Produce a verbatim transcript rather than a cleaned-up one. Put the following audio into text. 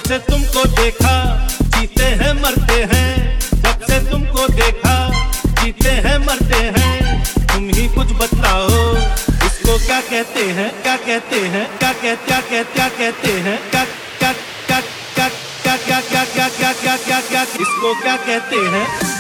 से तुमको देखा जीते हैं मरते हैं, जब से तुमको देखा जीते हैं मरते हैं। तुम ही कुछ बतलाओ इसको क्या कहते हैं, क्या कहते हैं, क्या कह क्या कह क्या कहते हैं, क्या क्या क्या क्या क्या क्या क्या क्या क्या क्या क्या इसको क्या कहते हैं।